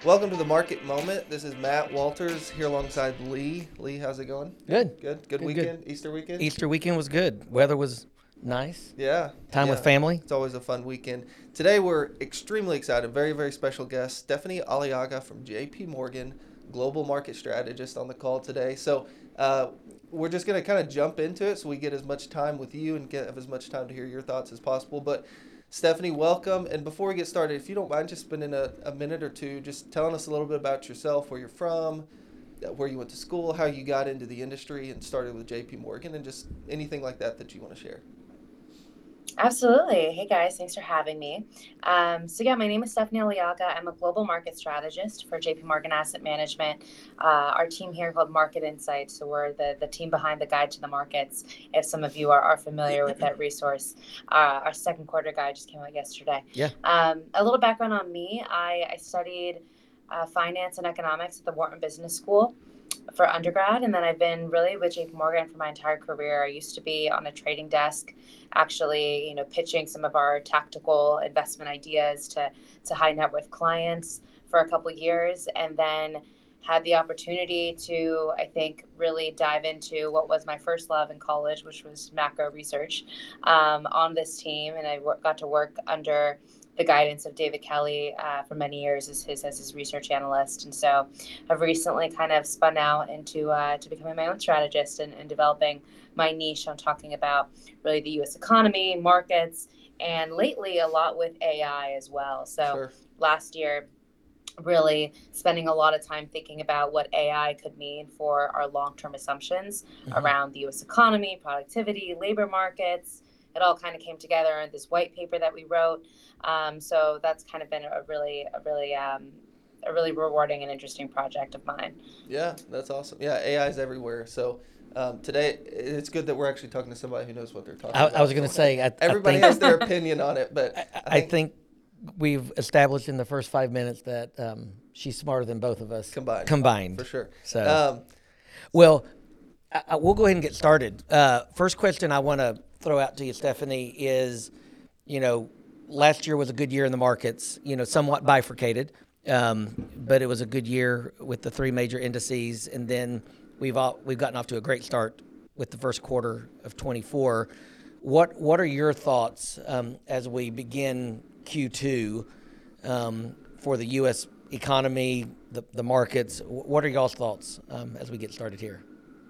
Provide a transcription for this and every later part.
Welcome to the Market Moment. This is Matt Walters here alongside Lee. Lee, how's it going? Good. Good. Good Good, good. weekend. Easter weekend. Easter weekend was good. Weather was nice. Yeah, Time with yeah. family. It's always a fun weekend. Today we're extremely excited. Very, very special guest, Stephanie Aliaga from J.P. Morgan, global market strategist, on the call today. So we're just going to kind of jump into it so we get as much time with you and get have as much time to hear your thoughts as possible. But Stephanie, welcome. And before we get started, if you don't mind just spending a minute or two just telling us a little bit about yourself, where you're from, where you went to school, how you got into the industry and started with JP Morgan, and just anything like that that you want to share. Absolutely. Hey guys, thanks for having me. My name is Stephanie Aliaga. I'm a global market strategist for JP Morgan Asset Management. Our team here called Market Insights. So we're the team behind the Guide to the Markets. If some of you are familiar with that resource, our second quarter guide just came out yesterday. Yeah. A little background on me: I studied finance and economics at the Wharton Business School for undergrad, and then I've been really with JP Morgan for my entire career. I used to be on a trading desk, actually, pitching some of our tactical investment ideas to high net worth clients for a couple years, and then had the opportunity to, I think, really dive into what was my first love in college, which was macro research, on this team, and got to work under the guidance of David Kelly for many years as his research analyst. And so I've recently kind of spun out into to becoming my own strategist and developing my niche on talking about really the U.S. economy, markets, and lately a lot with AI as well. So Sure. last year, really spending a lot of time thinking about what AI could mean for our long-term assumptions Hmm. around the US economy, productivity, labor markets. It all kind of came together in this white paper that we wrote. So that's kind of been a really rewarding and interesting project of mine. Yeah, that's awesome. Yeah, AI is everywhere. So today it's good that we're actually talking to somebody who knows what they're talking I was about. going to So say, I everybody think has their opinion on it, but I I think think we've established in the first 5 minutes that she's smarter than both of us combined, for combined. sure. So, Um, well, we'll go ahead and get started. First question I want to throw out to you, Stephanie, is, you know, last year was a good year in the markets, somewhat bifurcated, but it was a good year with the three major indices. And then we've gotten off to a great start with the first quarter of 24. What are your thoughts as we begin Q2 for the U.S. economy, the markets? What are y'all's thoughts as we get started here?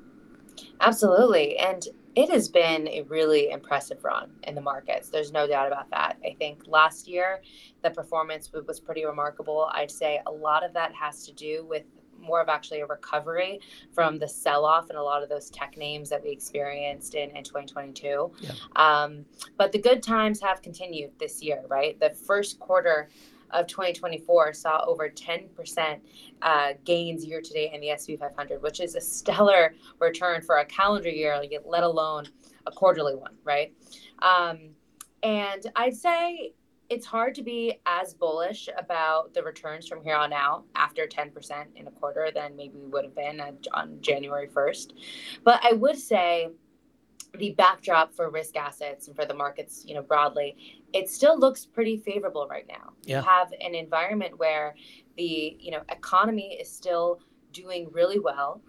Absolutely. And it has been a really impressive run in the markets. There's no doubt about that. I think last year the performance was pretty remarkable. I'd say a lot of that has to do with more of actually a recovery from the sell off in a lot of those tech names that we experienced in 2022. Yeah. But the good times have continued this year, right? The first quarter of 2024 saw over 10% gains year to date in the S&P 500, which is a stellar return for a calendar year, like, let alone a quarterly one, right? Um, and I'd say it's hard to be as bullish about the returns from here on out after 10% in a quarter than maybe we would have been on January 1st. But I would say the backdrop for risk assets and for the markets, broadly, it still looks pretty favorable right now. You Yeah. have an environment where the, economy is still doing really well.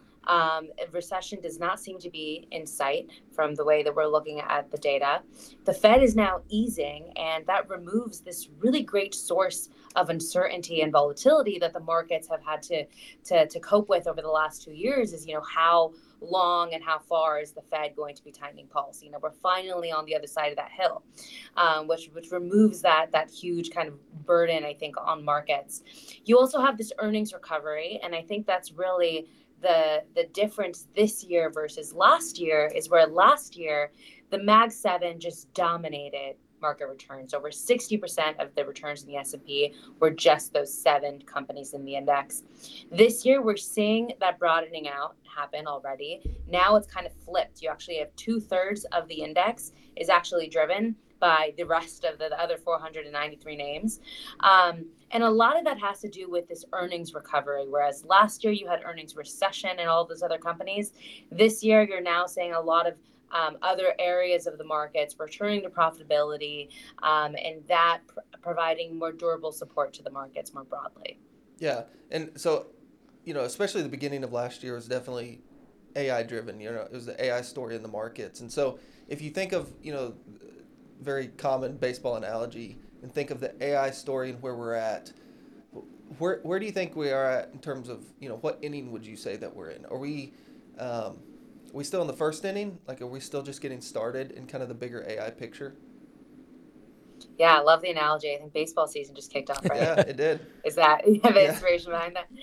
A recession does not seem to be in sight from the way that we're looking at the data. The Fed is now easing, and that removes this really great source of uncertainty and volatility that the markets have had to cope with over the last 2 years. Is how long and how far is the Fed going to be tightening policy? We're finally on the other side of that hill, which removes that huge kind of burden, I think, on markets. You also have this earnings recovery, and I think that's really the difference this year versus last year. Is where last year the Mag 7 just dominated market returns. Over 60% of the returns in the S&P were just those 7 companies in the index. This year, we're seeing that broadening out happen already. Now it's kind of flipped. You actually have 2/3 of the index is actually driven by the rest of the other 493 names. And a lot of that has to do with this earnings recovery. Whereas last year you had earnings recession and all those other companies. This year, you're now seeing a lot of other areas of the markets returning to profitability, and that providing more durable support to the markets more broadly. Yeah, and so, especially the beginning of last year was definitely AI driven. It was the AI story in the markets, and so if you think of very common baseball analogy and think of the AI story and where we're at, where do you think we are at in terms of what inning would you say that we're in? Are we still in the first inning? Like, are we still just getting started in kind of the bigger AI picture? Yeah, I love the analogy. I think baseball season just kicked off, right? Yeah, it did. Is that the Yeah. inspiration behind that?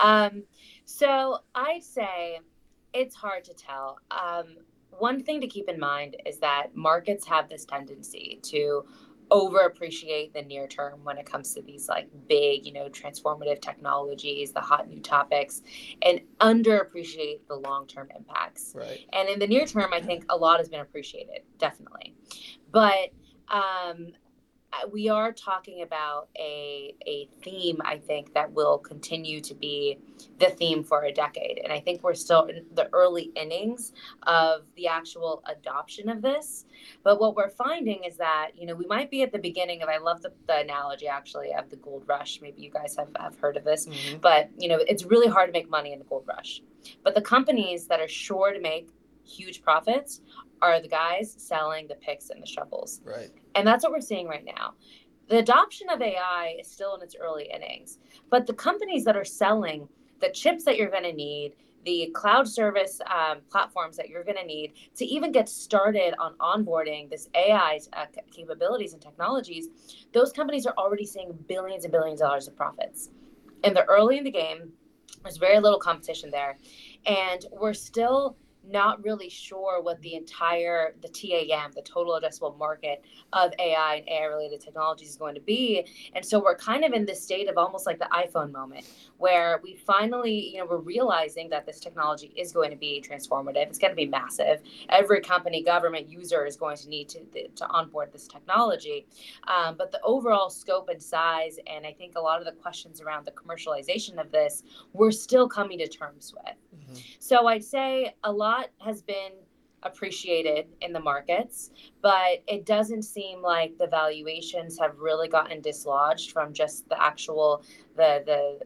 So I'd say it's hard to tell. One thing to keep in mind is that markets have this tendency to overappreciate the near term when it comes to these like big, transformative technologies, the hot new topics, and underappreciate the long term impacts. Right. And in the near term, I think a lot has been appreciated, definitely. But um, we are talking about a theme, I think, that will continue to be the theme for a decade. And I think we're still in the early innings of the actual adoption of this. But what we're finding is that, we might be at the beginning of, I love the analogy actually of the gold rush. Maybe you guys have heard of this, Mm-hmm. but, it's really hard to make money in the gold rush. But the companies that are sure to make huge profits are the guys selling the picks and the shovels. Right. And that's what we're seeing right now. The adoption of AI is still in its early innings, but the companies that are selling the chips that you're going to need, the cloud service platforms that you're going to need to even get started on onboarding this AI capabilities and technologies, those companies are already seeing billions and billions of dollars of profits. And they're early in the game. There's very little competition there. And we're still not really sure what the TAM, the total addressable market of AI and AI related technologies is going to be. And so we're kind of in this state of almost like the iPhone moment where we finally, we're realizing that this technology is going to be transformative. It's going to be massive. Every company, government, user is going to need to onboard this technology. But the overall scope and size, and I think a lot of the questions around the commercialization of this, we're still coming to terms with. Mm-hmm. So I'd say a lot has been appreciated in the markets, but it doesn't seem like the valuations have really gotten dislodged from just the actual the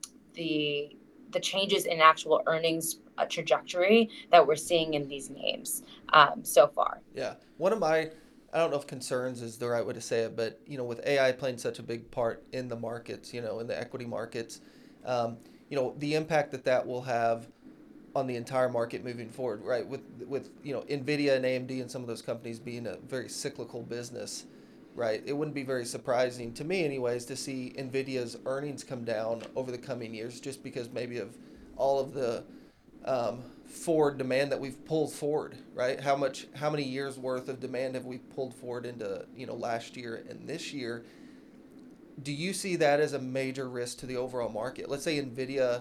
changes in actual earnings trajectory that we're seeing in these names so far. Yeah. One of my, I don't know if concerns is the right way to say it, but with AI playing such a big part in the markets, in the equity markets, the impact that will have on the entire market moving forward, right? With Nvidia and AMD and some of those companies being a very cyclical business, right? It wouldn't be very surprising to me, anyways, to see Nvidia's earnings come down over the coming years, just because maybe of all of the forward demand that we've pulled forward, right? How many years worth of demand have we pulled forward into last year and this year? Do you see that as a major risk to the overall market? Let's say Nvidia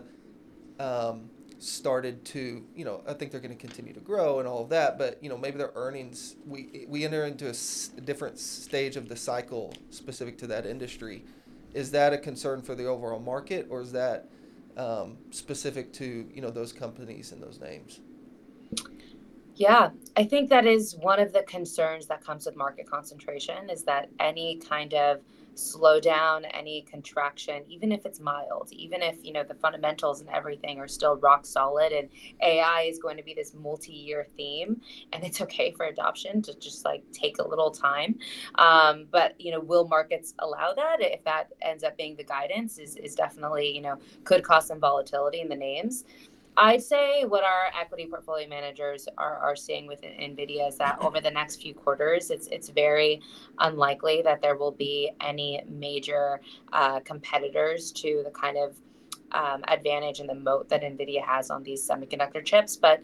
started to, I think they're going to continue to grow and all of that, but maybe their earnings, we enter into a different stage of the cycle specific to that industry. Is that a concern for the overall market, or is that specific to those companies and those names? Yeah, I think that is one of the concerns that comes with market concentration, is that any kind of slowdown, any contraction, even if it's mild, even if, the fundamentals and everything are still rock solid, and AI is going to be this multi-year theme, and it's okay for adoption to just like take a little time. But, will markets allow that? If that ends up being the guidance, is definitely, could cause some volatility in the names. I'd say what our equity portfolio managers are seeing with NVIDIA is that over the next few quarters, it's very unlikely that there will be any major competitors to the kind of advantage and the moat that NVIDIA has on these semiconductor chips. But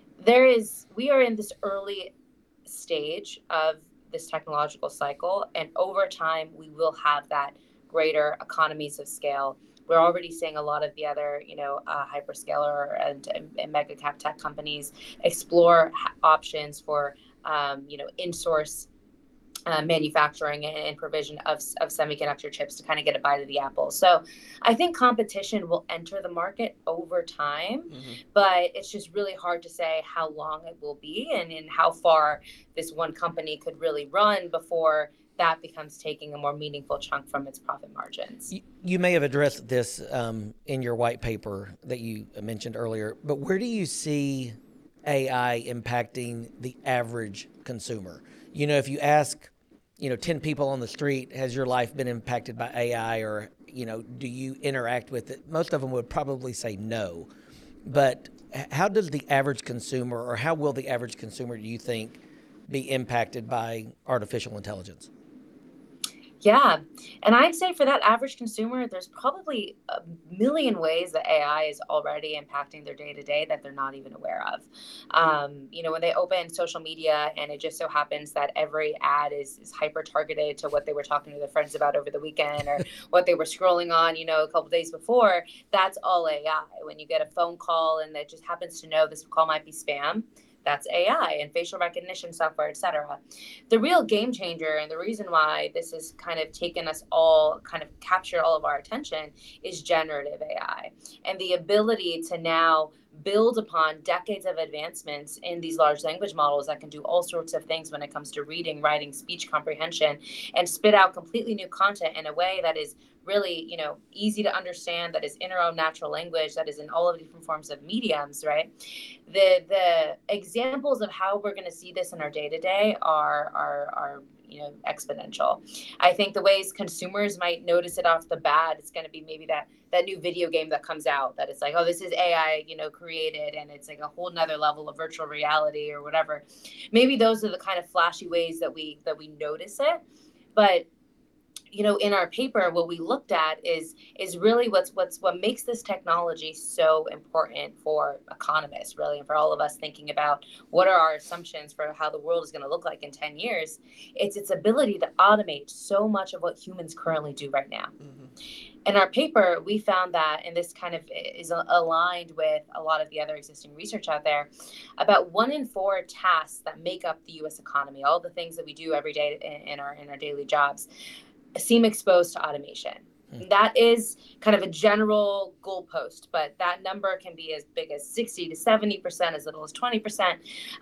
we are in this early stage of this technological cycle, and over time, we will have that greater economies of scale. We're already seeing a lot of the other, hyperscaler and mega cap tech companies explore options for, in-source manufacturing and provision of semiconductor chips to kind of get a bite of the apple. So I think competition will enter the market over time, but it's just really hard to say how long it will be and how far this one company could really run before that becomes taking a more meaningful chunk from its profit margins. You may have addressed this in your white paper that you mentioned earlier, but where do you see AI impacting the average consumer? You know, if you ask, 10 people on the street, has your life been impacted by AI, or, do you interact with it? Most of them would probably say no. But how does the average consumer, or how will the average consumer, do you think, be impacted by artificial intelligence? Yeah. And I'd say for that average consumer, there's probably a million ways that AI is already impacting their day to day that they're not even aware of. When they open social media and it just so happens that every ad is hyper targeted to what they were talking to their friends about over the weekend or what they were scrolling on, a couple days before, that's all AI. When you get a phone call and it just happens to know this call might be spam, that's AI and facial recognition software, et cetera. The real game changer and the reason why this has kind of taken us all, kind of captured all of our attention, is generative AI and the ability to now build upon decades of advancements in these large language models that can do all sorts of things when it comes to reading, writing, speech comprehension, and spit out completely new content in a way that is really, easy to understand, that is in our own natural language, that is in all of the different forms of mediums, right? The examples of how we're going to see this in our day to day are exponential. I think the ways consumers might notice it off the bat, it's going to be maybe that new video game that comes out that it's like, oh, this is AI, created, and it's like a whole nother level of virtual reality or whatever. Maybe those are the kind of flashy ways that we notice it. But in our paper, what we looked at is really what makes this technology so important for economists, really, and for all of us thinking about what are our assumptions for how the world is going to look like in 10 years. It's its ability to automate so much of what humans currently do right now. Mm-hmm. In our paper, we found that, and this kind of is aligned with a lot of the other existing research out there, about 1 in 4 tasks that make up the U.S. economy, all the things that we do every day in our daily jobs, seem exposed to automation. That is kind of a general goalpost, but that number can be as big as 60 to 70%, as little as 20%.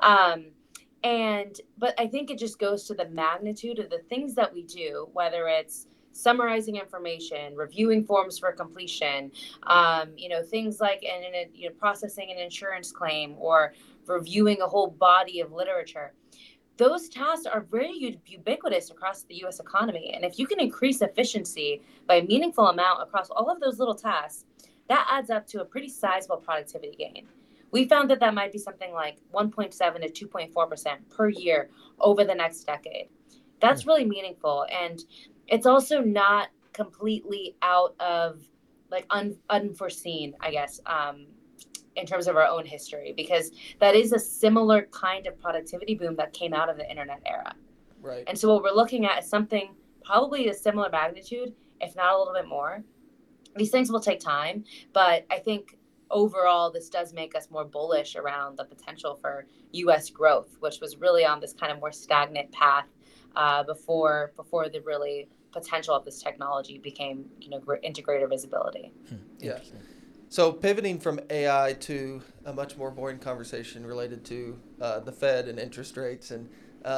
But I think it just goes to the magnitude of the things that we do, whether it's summarizing information, reviewing forms for completion, things like processing an insurance claim or reviewing a whole body of literature. Those tasks are very ubiquitous across the U.S. economy. And if you can increase efficiency by a meaningful amount across all of those little tasks, that adds up to a pretty sizable productivity gain. We found that might be something like 1.7 to 2.4% per year over the next decade. That's really meaningful. And it's also not completely out of unforeseen, I guess, in terms of our own history, because that is a similar kind of productivity boom that came out of the internet era. Right. And so what we're looking at is something probably a similar magnitude, if not a little bit more. These things will take time, but I think overall this does make us more bullish around the potential for U.S. growth, which was really on this kind of more stagnant path before the really potential of this technology became into greater visibility. Yeah. So pivoting from AI to a much more boring conversation related to the Fed and interest rates, and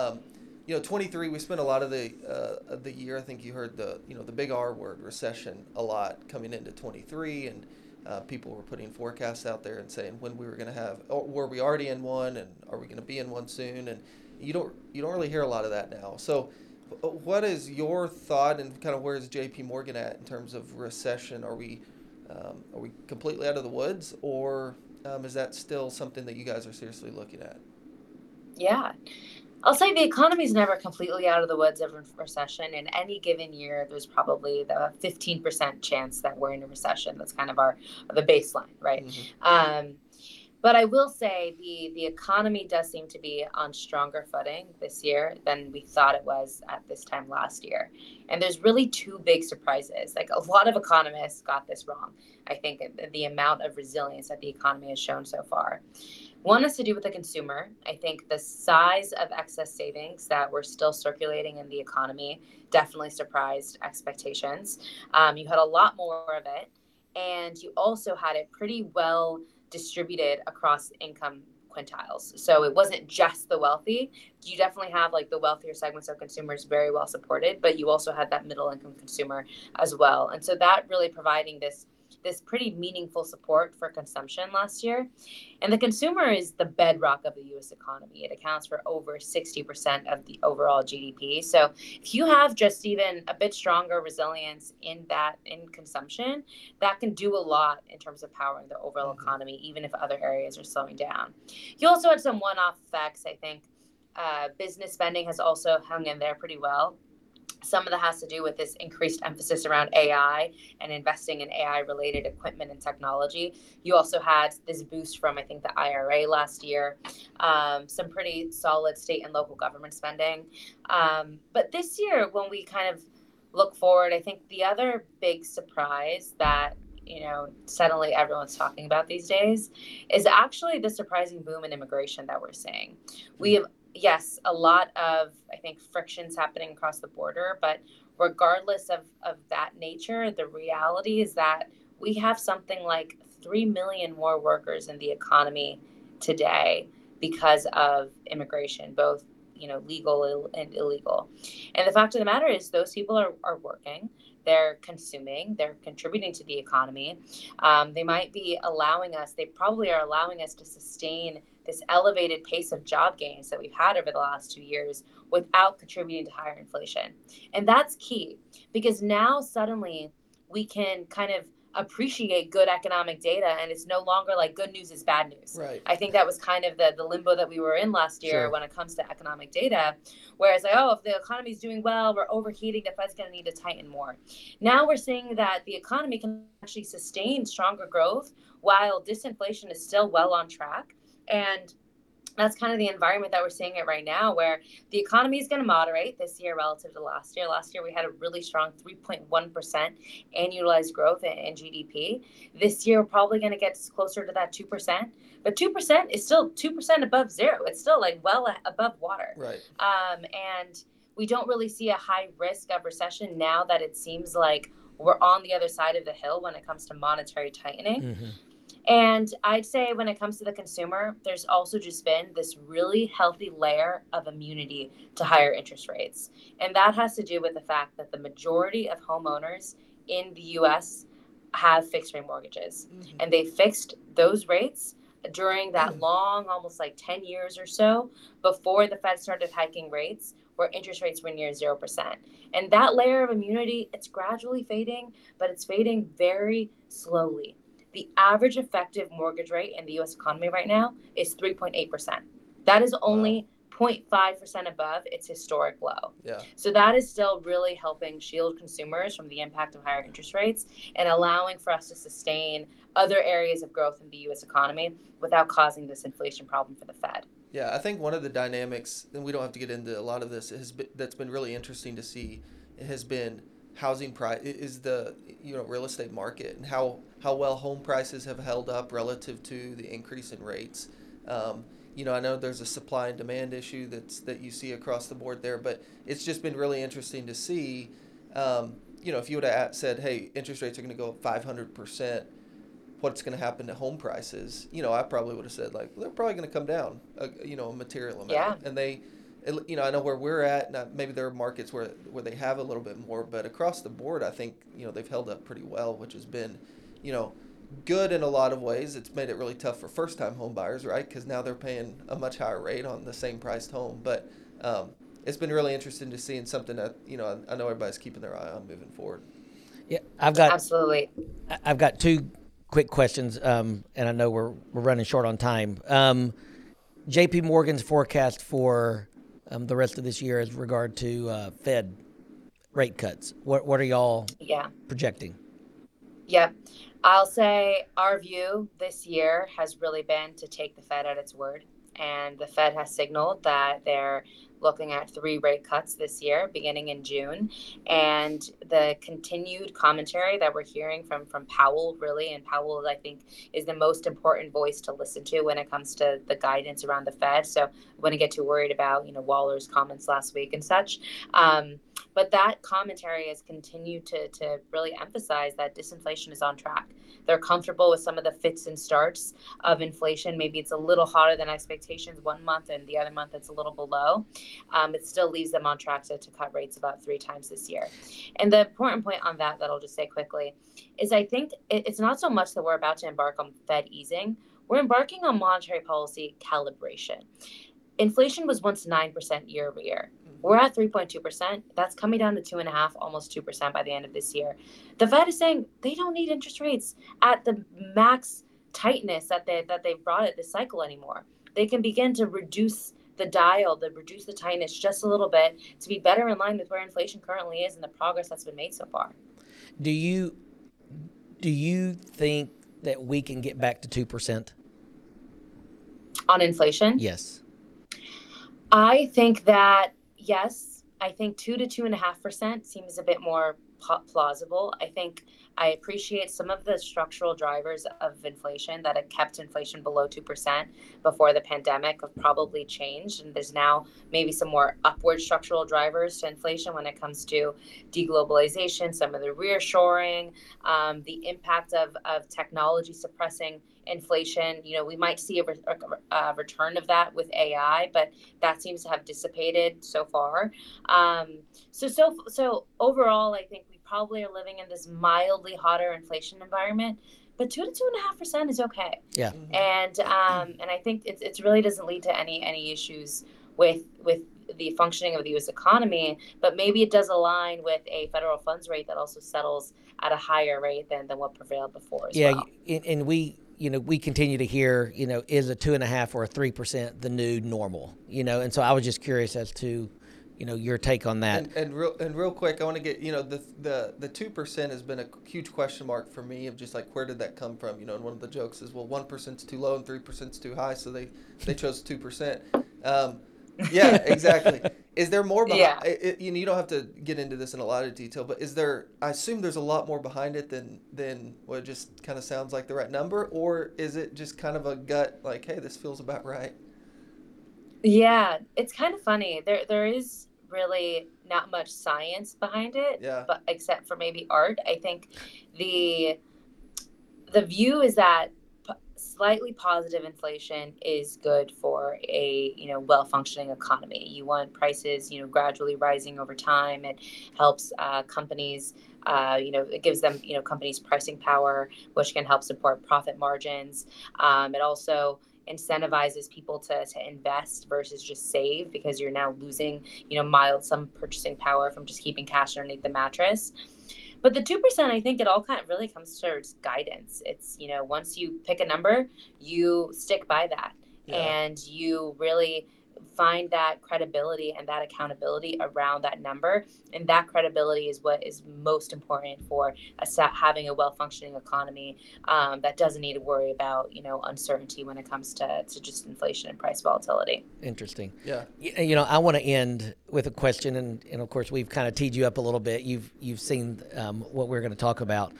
23, we spent a lot of the year. I think you heard the big R word, recession, a lot coming into 23, and people were putting forecasts out there and saying when we were going to have, or were we already in one, and are we going to be in one soon? And you don't really hear a lot of that now. So what is your thought, and kind of where is JP Morgan at in terms of recession? Are we completely out of the woods, or is that still something that you guys are seriously looking at? Yeah, I'll say the economy is never completely out of the woods of a recession. In any given year, there's probably the 15% chance that we're in a recession. That's kind of the baseline, right? Mm-hmm. But I will say the economy does seem to be on stronger footing this year than we thought it was at this time last year. And there's really 2 big surprises. Like, a lot of economists got this wrong, I think, the amount of resilience that the economy has shown so far. One has to do with the consumer. I think the size of excess savings that were still circulating in the economy definitely surprised expectations. You had a lot more of it, and you also had it pretty well distributed across income quintiles. So it wasn't just the wealthy. You definitely have like the wealthier segments of consumers very well supported, but you also had that middle income consumer as well. And so that really providing this pretty meaningful support for consumption last year. And the consumer is the bedrock of the US economy. It accounts for over 60% of the overall GDP. So if you have just even a bit stronger resilience in consumption, that can do a lot in terms of powering the overall economy, even if other areas are slowing down. You also had some one-off effects, I think. Business spending has also hung in there pretty well. Some of that has to do with this increased emphasis around AI and investing in AI related equipment and technology. You also had this boost from, I think, the IRA last year, some pretty solid state and local government spending. But this year, when we kind of look forward, I think the other big surprise that suddenly everyone's talking about these days is actually the surprising boom in immigration that we're seeing. We have, yes, a lot of, I think, frictions happening across the border, but regardless of that nature, the reality is that we have something like 3 million more workers in the economy today because of immigration, both legal and illegal. And the fact of the matter is those people are working. They're consuming, they're contributing to the economy. They probably are allowing us to sustain this elevated pace of job gains that we've had over the last 2 years without contributing to higher inflation. And that's key because now suddenly we can kind of appreciate good economic data, and it's no longer like good news is bad news. Right. I think that was kind of the limbo that we were in last year. Sure. When it comes to economic data, whereas like, if the economy is doing well, we're overheating, the Fed's going to need to tighten more. Now we're seeing that the economy can actually sustain stronger growth while disinflation is still well on track. And that's kind of the environment that we're seeing it right now, where the economy is going to moderate this year relative to last year. Last year, we had a really strong 3.1% annualized growth in GDP. This year, we're probably going to get closer to that 2%. But 2% is still 2% above zero. It's still like well above water. Right. And we don't really see a high risk of recession now that it seems like we're on the other side of the hill when it comes to monetary tightening. Mm-hmm. And I'd say when it comes to the consumer, there's also just been this really healthy layer of immunity to higher interest rates. And that has to do with the fact that the majority of homeowners in the US have fixed rate mortgages. Mm-hmm. And they fixed those rates during that long, almost like 10 years or so before the Fed started hiking rates, where interest rates were near 0%. And that layer of immunity, it's gradually fading, but it's fading very slowly. The average effective mortgage rate in the U.S. economy right now is 3.8%. That is only 0.5% above its historic low. Yeah. So that is still really helping shield consumers from the impact of higher interest rates and allowing for us to sustain other areas of growth in the U.S. economy without causing this inflation problem for the Fed. Yeah, I think one of the dynamics, and we don't have to get into a lot of this, that's been really interesting to see, it has been housing price is the real estate market and how well home prices have held up relative to the increase in rates. I know there's a supply and demand issue that you see across the board there, but it's just been really interesting to see. If you would have said, "Hey, interest rates are going to go up 500%," what's going to happen to home prices? I probably would have said like they're probably going to come down a material amount. Yeah. And they. I know where we're at. Now, maybe there are markets where they have a little bit more, but across the board, I think they've held up pretty well, which has been, good in a lot of ways. It's made it really tough for first-time home buyers, right? Because now they're paying a much higher rate on the same priced home. But it's been really interesting to see, and something that I know everybody's keeping their eye on moving forward. Yeah, absolutely. I've got two quick questions, and I know we're running short on time. J.P. Morgan's forecast for the rest of this year as regard to Fed rate cuts. What are y'all projecting? Yeah, I'll say our view this year has really been to take the Fed at its word. And the Fed has signaled that they're looking at 3 rate cuts this year, beginning in June. And the continued commentary that we're hearing from Powell, really, and Powell, I think, is the most important voice to listen to when it comes to the guidance around the Fed. So I wouldn't get too worried about, Waller's comments last week and such. But that commentary has continued to really emphasize that disinflation is on track. They're comfortable with some of the fits and starts of inflation. Maybe it's a little hotter than expectations one month, and the other month it's a little below. It still leaves them on track to cut rates about 3 times this year. And the important point on that I'll just say quickly is I think it's not so much that we're about to embark on Fed easing. We're embarking on monetary policy calibration. Inflation was once 9% year over year. We're at 3.2%. That's coming down to 2.5%, almost 2% by the end of this year. The Fed is saying they don't need interest rates at the max tightness that they've brought it this cycle anymore. They can begin to reduce the dial, to reduce the tightness just a little bit to be better in line with where inflation currently is and the progress that's been made so far. Do you think that we can get back to 2%? On inflation? Yes. I think that, yes. I think 2 to 2.5% seems a bit more plausible. I appreciate some of the structural drivers of inflation that had kept inflation below 2% before the pandemic have probably changed. And there's now maybe some more upward structural drivers to inflation when it comes to deglobalization, some of the reassuring, the impact of technology suppressing inflation. We might see a return of that with AI, but that seems to have dissipated so far. So overall, I think we probably are living in this mildly hotter inflation environment, but 2 to 2.5% is okay. Yeah. And I think it really doesn't lead to any issues with the functioning of the U.S. economy, but maybe it does align with a federal funds rate that also settles at a higher rate than what prevailed before as well. And we continue to hear, is a 2.5% or a 3% the new normal? And so I was just curious as to, your take on that. And real quick, I want to get, the 2% has been a huge question mark for me of just like, where did that come from? And one of the jokes is, well, 1%'s too low and 3%'s too high, so they chose 2%. Yeah, exactly. Is there more behind it? You don't have to get into this in a lot of detail, but I assume there's a lot more behind it than what it just kind of sounds like the right number, or is it just kind of a gut, like, hey, this feels about right? Yeah, it's kind of funny. There is really not much science behind it, but except for maybe art. I think the view is that slightly positive inflation is good for a well-functioning economy. You want prices gradually rising over time. It helps companies. It gives them companies pricing power, which can help support profit margins. It also incentivizes people to invest versus just save, because you're now losing mild some purchasing power from just keeping cash underneath the mattress. But the 2%, I think it all kind of really comes towards guidance. It's, once you pick a number, you stick by that. And you really find that credibility and that accountability around that number. And that credibility is what is most important for having a well-functioning economy that doesn't need to worry about, uncertainty when it comes to just inflation and price volatility. Interesting. Yeah. I want to end with a question, and of course we've kind of teed you up a little bit. You've seen what we're going to talk about.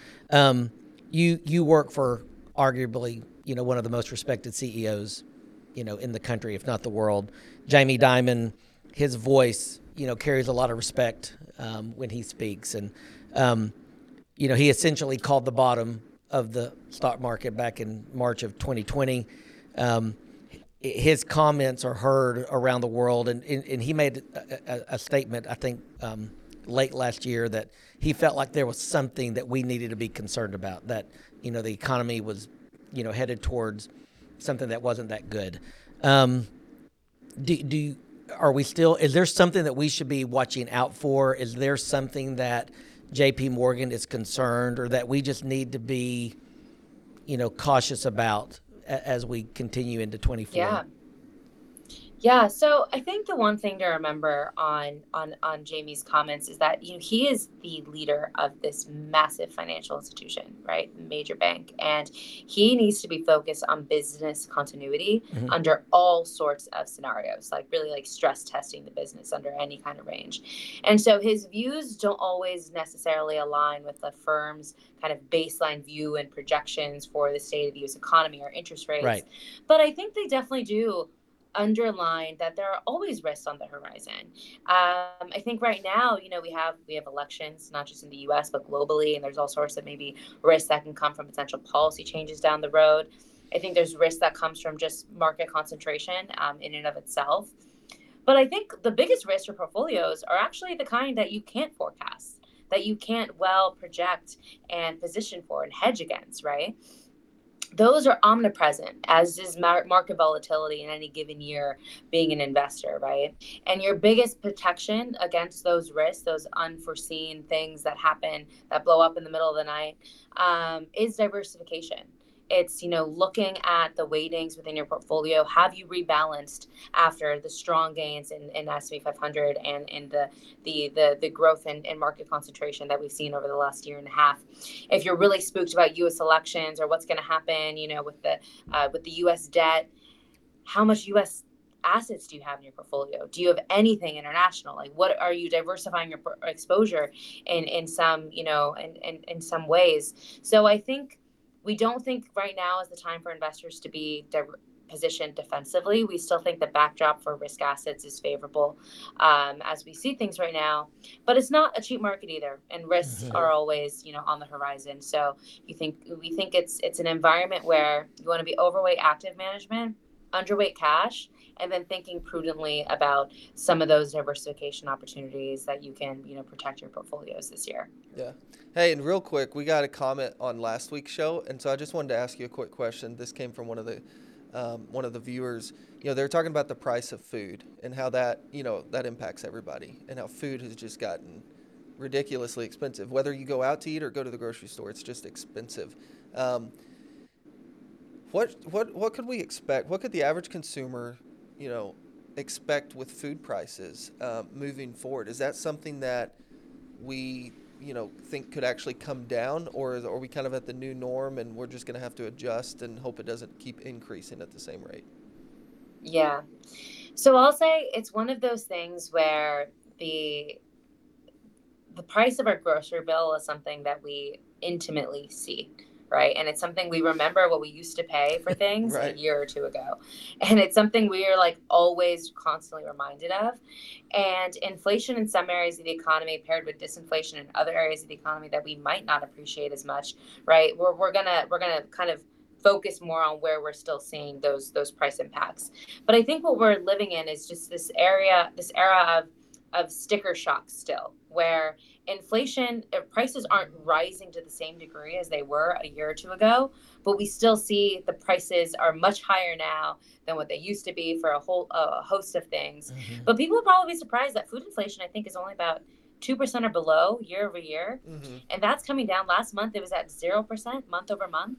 You work for arguably, one of the most respected CEOs, in the country, if not the world. Jamie Dimon, his voice, carries a lot of respect when he speaks. And, he essentially called the bottom of the stock market back in March of 2020. His comments are heard around the world. And he made a statement, I think, late last year, that he felt like there was something that we needed to be concerned about, that, the economy was, headed towards something that wasn't that good. Is there something that we should be watching out for? Is there something that JP Morgan is concerned, or that we just need to be, cautious about as we continue into 24? Yeah. So I think the one thing to remember on Jamie's comments is that he is the leader of this massive financial institution, right? Major bank, and he needs to be focused on business continuity under all sorts of scenarios, like really like stress testing the business under any kind of range. And so his views don't always necessarily align with the firm's kind of baseline view and projections for the state of the U.S. economy or interest rates. Right. But I think they definitely do underline that there are always risks on the horizon. I think right now, we have elections, not just in the U.S. but globally, and there's all sorts of maybe risks that can come from potential policy changes down the road. I think there's risk that comes from just market concentration in and of itself. But I think the biggest risk for portfolios are actually the kind that you can't forecast, that you can't well project and position for and hedge against, right? Those are omnipresent, as is market volatility in any given year being an investor, right? And your biggest protection against those risks, those unforeseen things that happen, that blow up in the middle of the night, is diversification. It's, looking at the weightings within your portfolio. Have you rebalanced after the strong gains in S&P 500 and in the growth in market concentration that we've seen over the last year and a half? If you're really spooked about U.S. elections or what's going to happen, with the U.S. debt, how much U.S. assets do you have in your portfolio? Do you have anything international? Like, what are you diversifying your exposure in some, in some ways? So I think we don't think right now is the time for investors to be positioned defensively. We still think the backdrop for risk assets is favorable as we see things right now, but it's not a cheap market either, and risks are always, on the horizon. So we think it's an environment where you want to be overweight active management, underweight cash, and then thinking prudently about some of those diversification opportunities that you can, protect your portfolios this year. Yeah. Hey, and real quick, we got a comment on last week's show, and so I just wanted to ask you a quick question. This came from one of the viewers. They were talking about the price of food and how that, that impacts everybody, and how food has just gotten ridiculously expensive. Whether you go out to eat or go to the grocery store, it's just expensive. What could we expect? What could the average consumer, expect with food prices moving forward? Is that something that we, think could actually come down, or are we kind of at the new norm and we're just going to have to adjust and hope it doesn't keep increasing at the same rate? Yeah. So I'll say it's one of those things where the price of our grocery bill is something that we intimately see, right? And it's something we remember what we used to pay for things Right. a year or two ago. And it's something we are like always constantly reminded of. And inflation in some areas of the economy paired with disinflation in other areas of the economy that we might not appreciate as much, right? We're gonna kind of focus more on where we're still seeing those price impacts. But I think what we're living in is just this era of sticker shock still, where inflation prices aren't rising to the same degree as they were a year or two ago, but we still see the prices are much higher now than what they used to be for a host of things. Mm-hmm. But people will probably be surprised that food inflation, I think, is only about 2% or below year over year. Mm-hmm. And that's coming down. Last month, it was at 0% month over month.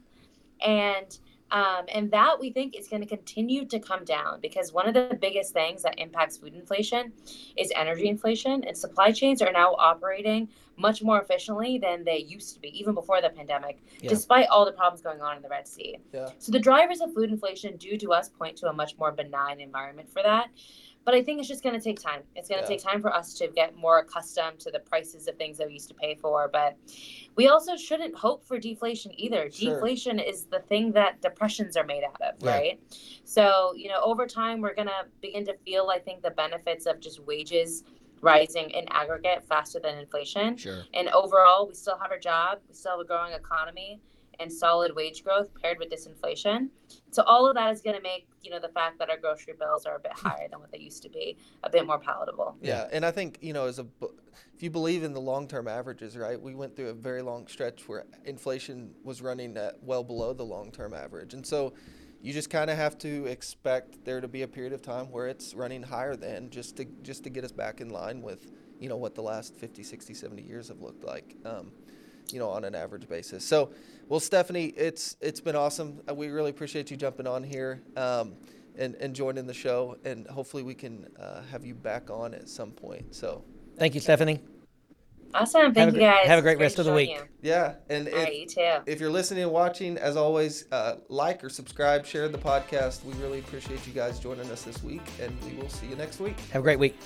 And that we think is going to continue to come down, because one of the biggest things that impacts food inflation is energy inflation, and supply chains are now operating much more efficiently than they used to be, even before the pandemic, despite all the problems going on in the Red Sea. Yeah. So the drivers of food inflation do to us point to a much more benign environment for that. But I think it's just going to take time. It's going to take time for us to get more accustomed to the prices of things that we used to pay for. But we also shouldn't hope for deflation either. Sure. Deflation is the thing that depressions are made out of, right? So, over time, we're going to begin to feel, I think, the benefits of just wages rising in aggregate faster than inflation. Sure. And overall, we still have our job. We still have a growing economy and solid wage growth paired with disinflation. So all of that is going to make, the fact that our grocery bills are a bit higher than what they used to be, a bit more palatable. Yeah, and I think, if you believe in the long-term averages, right, we went through a very long stretch where inflation was running at well below the long-term average. And so you just kind of have to expect there to be a period of time where it's running higher than just to get us back in line with, what the last 50, 60, 70 years have looked like. On an average basis. So, well, Stephanie, it's been awesome. We really appreciate you jumping on here and joining the show, and hopefully we can have you back on at some point. So, thank you, Stephanie. Awesome. Thank you, guys. Have a great rest of the week. You. Yeah. And you too. If you're listening and watching, as always, like or subscribe, share the podcast. We really appreciate you guys joining us this week, and we will see you next week. Have a great week.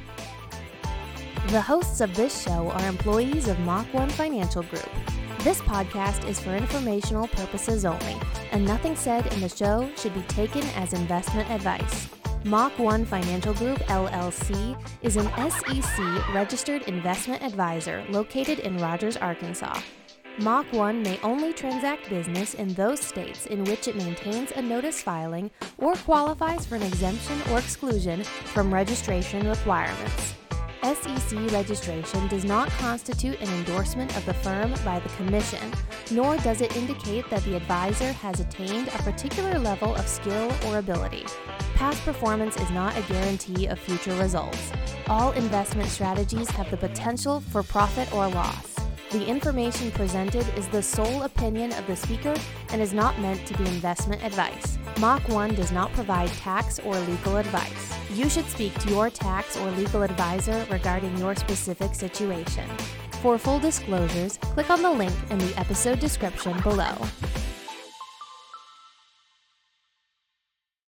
The hosts of this show are employees of Mach 1 Financial Group. This podcast is for informational purposes only, and nothing said in the show should be taken as investment advice. Mach 1 Financial Group, LLC, is an SEC-registered investment advisor located in Rogers, Arkansas. Mach 1 may only transact business in those states in which it maintains a notice filing or qualifies for an exemption or exclusion from registration requirements. SEC registration does not constitute an endorsement of the firm by the Commission, nor does it indicate that the advisor has attained a particular level of skill or ability. Past performance is not a guarantee of future results. All investment strategies have the potential for profit or loss. The information presented is the sole opinion of the speaker and is not meant to be investment advice. Mach 1 does not provide tax or legal advice. You should speak to your tax or legal advisor regarding your specific situation. For full disclosures, click on the link in the episode description below.